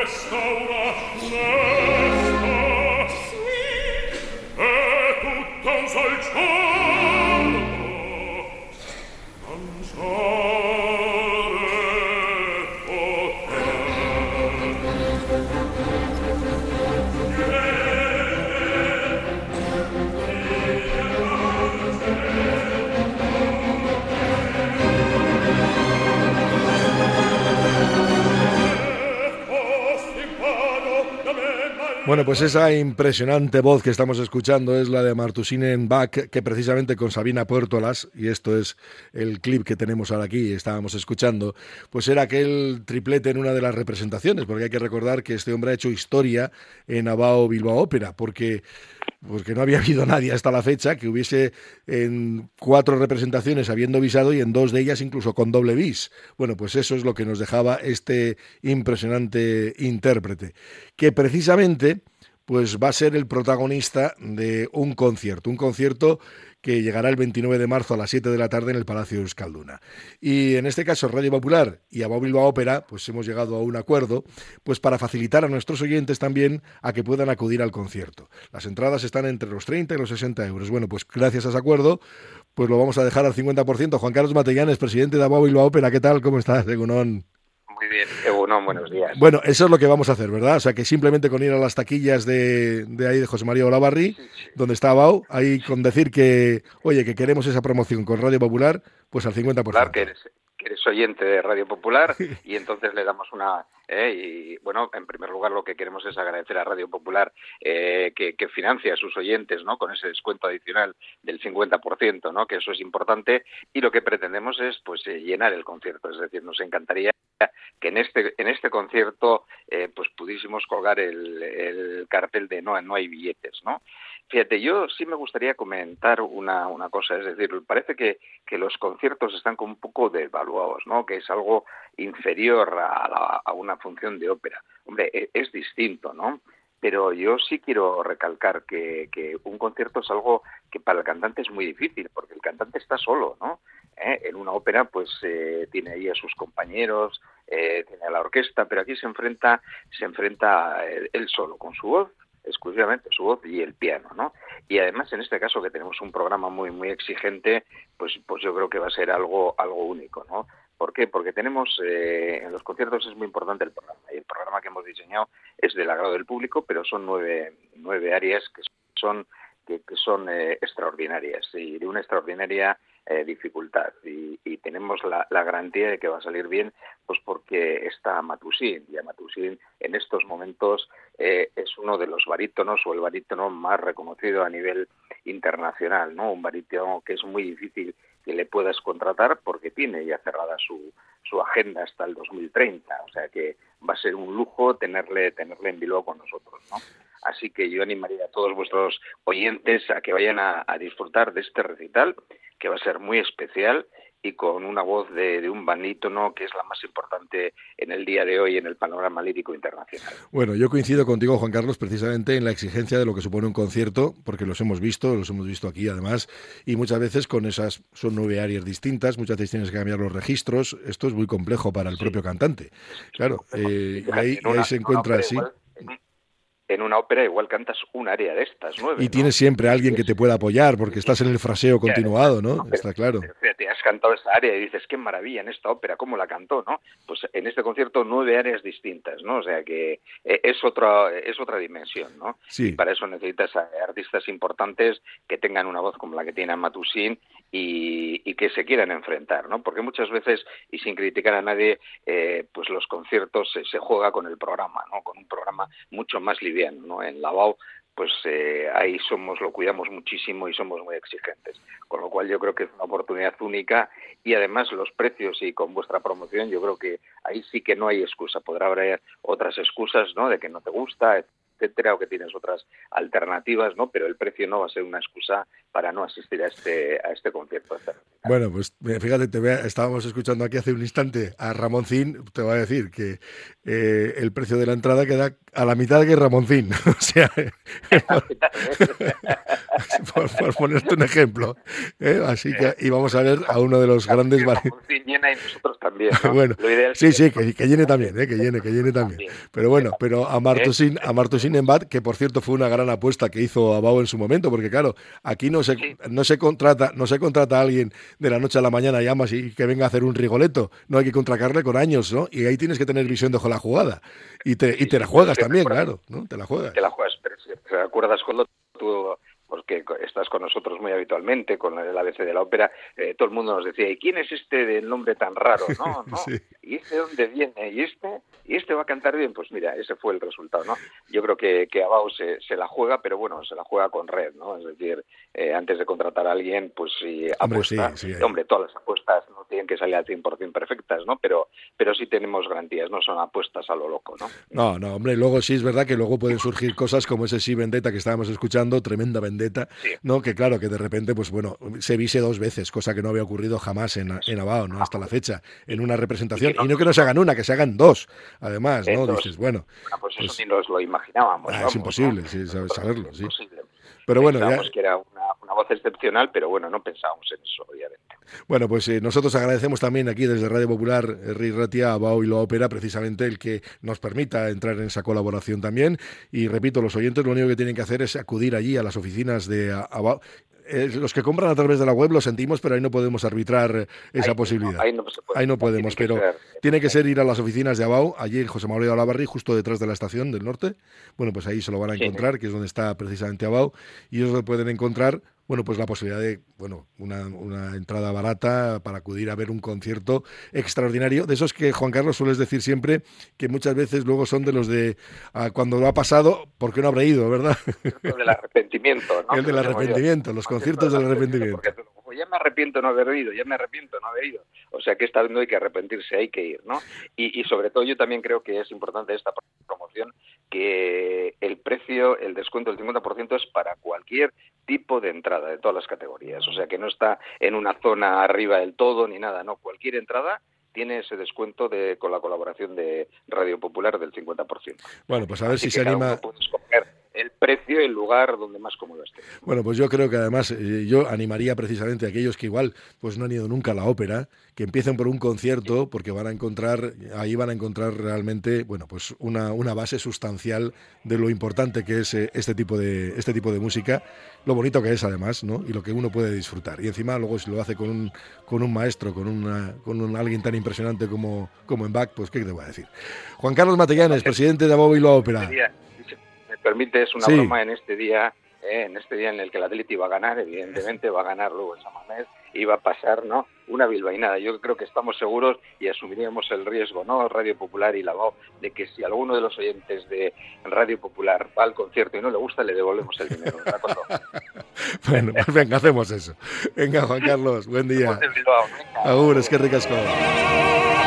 Bueno, pues esa impresionante voz que estamos escuchando es la de Martusinen Bach, que precisamente con Sabina Puertolas, y esto es el clip que tenemos ahora aquí, estábamos escuchando, pues era aquel triplete en una de las representaciones, porque hay que recordar que este hombre ha hecho historia en Abao Bilbao Ópera, porque no había habido nadie hasta la fecha que hubiese en 4 representaciones habiendo visado y en 2 de ellas incluso con doble bis. Bueno, pues eso es lo que nos dejaba este impresionante intérprete, que precisamente pues va a ser el protagonista de un concierto que llegará el 29 de marzo a las 7 de la tarde en el Palacio de Euskalduna. Y en este caso Radio Popular y Abao Bilbao Ópera, pues hemos llegado a un acuerdo, pues para facilitar a nuestros oyentes también a que puedan acudir al concierto. Las entradas están entre los 30 y los 60 euros. Bueno, pues gracias a ese acuerdo, pues lo vamos a dejar al 50%. Juan Carlos Matellanes, presidente de Abao Bilbao Ópera, ¿qué tal? ¿Cómo estás, Egunon? Muy bien, Egunon, buenos días. Bueno, eso es lo que vamos a hacer, ¿verdad? O sea, que simplemente con ir a las taquillas de ahí de José María Olavarri, sí. Donde está Abao, ahí con decir que, oye, que queremos esa promoción con Radio Popular, pues al 50%. Claro que eres oyente de Radio Popular y entonces le damos una... y bueno, en primer lugar lo que queremos es agradecer a Radio Popular que financia a sus oyentes, ¿no? Con ese descuento adicional del 50%, ¿no? Que eso es importante, y lo que pretendemos es pues llenar el concierto, es decir, nos encantaría que en este concierto pues pudiésemos colgar el cartel de no hay billetes, ¿no? Fíjate, yo sí me gustaría comentar una cosa, es decir, parece que los conciertos están como un poco devaluados, ¿no? Que es algo inferior a una función de ópera. Hombre, es distinto, ¿no? Pero yo sí quiero recalcar que un concierto es algo que para el cantante es muy difícil, porque el cantante está solo, ¿no? En una ópera pues tiene ahí a sus compañeros, tiene a la orquesta, pero aquí se enfrenta él solo, con su voz, exclusivamente su voz y el piano, ¿no? Y además en este caso que tenemos un programa muy muy exigente, pues yo creo que va a ser algo único, ¿no? ¿Por qué? Porque tenemos, en los conciertos es muy importante el programa, y el programa que hemos diseñado es del agrado del público, pero son nueve áreas que son extraordinarias y de una extraordinaria dificultad, y tenemos la garantía de que va a salir bien, pues porque está Matusin, y a Matusin en estos momentos es uno de los barítonos o el barítono más reconocido a nivel internacional, ¿no? Un barítono que es muy difícil que le puedas contratar porque tiene ya cerrada su agenda hasta el 2030, o sea que va a ser un lujo tenerle en Bilbao con nosotros, ¿no? Así que yo animaría a todos vuestros oyentes a que vayan a disfrutar de este recital, que va a ser muy especial y con una voz de un barítono que es la más importante en el día de hoy en el panorama lírico internacional. Bueno, yo coincido contigo, Juan Carlos, precisamente en la exigencia de lo que supone un concierto, porque los hemos visto aquí además, y muchas veces son 9 áreas distintas, muchas veces tienes que cambiar los registros, esto es muy complejo para el propio cantante. Claro, y ahí se encuentra así. En una ópera igual cantas un área de estas 9. Y tienes siempre alguien que te pueda apoyar, porque estás en el fraseo continuado, ¿no? Está claro. Te has cantado esa área y dices, qué maravilla en esta ópera, cómo la cantó, ¿no? Pues en este concierto 9 áreas distintas, ¿no? O sea que es otra dimensión, ¿no? Sí. Y para eso necesitas a artistas importantes que tengan una voz como la que tiene Matusin y que se quieran enfrentar, ¿no? Porque muchas veces, y sin criticar a nadie, pues los conciertos se juega con el programa, ¿no? Con un programa mucho más liviano, ¿no? En la Abao, pues ahí lo cuidamos muchísimo y somos muy exigentes, con lo cual yo creo que es una oportunidad única, y además los precios y con vuestra promoción yo creo que ahí sí que no hay excusa. Podrá haber otras excusas, ¿no? De que no te gusta, etcétera, o que tienes otras alternativas, ¿no? Pero el precio no va a ser una excusa para no asistir a este concierto. Bueno, pues fíjate, estábamos escuchando aquí hace un instante a Ramoncín, te voy a decir que el precio de la entrada queda a la mitad que Ramoncín, o sea, por ponerte un ejemplo, así que y vamos a ver a uno de los grandes Ramoncín llena y nosotros también, ¿no? Bueno, sí, que llene también, que llene también. Pero bueno, pero a Martusín en Bad, que por cierto fue una gran apuesta que hizo Abao en su momento, porque claro, aquí no se contrata a alguien de la noche a la mañana, llamas y que venga a hacer un rigoleto, no hay que contracarle con años, ¿no? Y ahí tienes que tener visión de la jugada y te la juegas también, claro, ¿no? Te la juegas. Te la juegas, pero si te acuerdas cuando tú, porque estás con nosotros muy habitualmente, con el ABC de la ópera, todo el mundo nos decía, ¿y quién es este del nombre tan raro? No, Sí. ¿Y este dónde viene? ¿Y este va a cantar bien? Pues mira, ese fue el resultado, ¿no? Yo creo que Abao se la juega, pero bueno, se la juega con red, ¿no? Es decir, antes de contratar a alguien, pues si apuesta, hombre, todas las apuestas no tienen que salir al 100% perfectas, ¿no? Pero sí tenemos garantías, no son apuestas a lo loco, ¿no? No, hombre, luego sí es verdad que luego pueden surgir cosas como ese Sí Vendetta que estábamos escuchando, tremenda vendetta, sí. ¿No? Que claro, que de repente, pues bueno, se vise 2 veces, cosa que no había ocurrido jamás en Abao, ¿no? Hasta la fecha, en una representación, y no que no se hagan una, que se hagan 2, además, ¿no? Dices, bueno. Pues eso ni nos lo imaginábamos. Es imposible, ¿no? Sí, saberlo, sí. Imposible. Pero bueno, pensábamos que era una voz excepcional, pero bueno, no pensábamos en eso, obviamente. Bueno, pues nosotros agradecemos también aquí desde Radio Popular, Riz Ratia, a Abao y la ópera, precisamente el que nos permita entrar en esa colaboración también. Y repito, los oyentes lo único que tienen que hacer es acudir allí a las oficinas de Abao. Los que compran a través de la web lo sentimos, pero ahí no podemos arbitrar esa posibilidad. Ahí no podemos, pero tiene que ser ir a las oficinas de Abao, allí en José María Olavarri, justo detrás de la estación del norte. Bueno, pues ahí se lo van a encontrar, que es donde está precisamente Abao, y ellos pueden encontrar, bueno, pues la posibilidad de, bueno, una entrada barata para acudir a ver un concierto extraordinario, de esos que, Juan Carlos, sueles decir siempre que muchas veces luego son de los de cuando lo ha pasado, ¿por qué no habrá ido, verdad? El del arrepentimiento, ¿no? El del arrepentimiento, los conciertos del arrepentimiento. Porque ya me arrepiento no haber ido, O sea que esta vez no hay que arrepentirse, hay que ir, ¿no? Y sobre todo yo también creo que es importante esta promoción, que el precio, el descuento del 50% es para cualquier tipo de entrada, de todas las categorías. O sea que no está en una zona arriba del todo ni nada, no. Cualquier entrada tiene ese descuento con la colaboración de Radio Popular del 50%. Bueno, pues a ver si se anima. Puede escoger el precio y el lugar donde más cómodo esté. Bueno, pues yo creo que además yo animaría precisamente a aquellos que igual pues no han ido nunca a la ópera, que empiecen por un concierto, porque ahí van a encontrar realmente, bueno, pues una base sustancial de lo importante que es este tipo de música, lo bonito que es además, ¿no? Y lo que uno puede disfrutar. Y encima luego si lo hace con un maestro, con alguien tan impresionante como en Bach, pues qué te voy a decir. Juan Carlos Matellanes, presidente de Abao y la ópera. Permites una broma en este día en el que el Atleti va a ganar, evidentemente va a ganar luego el San Mamés y va a pasar, ¿no?, una bilbainada. Yo creo que estamos seguros y asumiríamos el riesgo, ¿no?, Radio Popular y la Abao, de que si alguno de los oyentes de Radio Popular va al concierto y no le gusta, le devolvemos el dinero. Bueno, pues venga, hacemos eso. Venga, Juan Carlos, buen día. Agur, es que ricasco.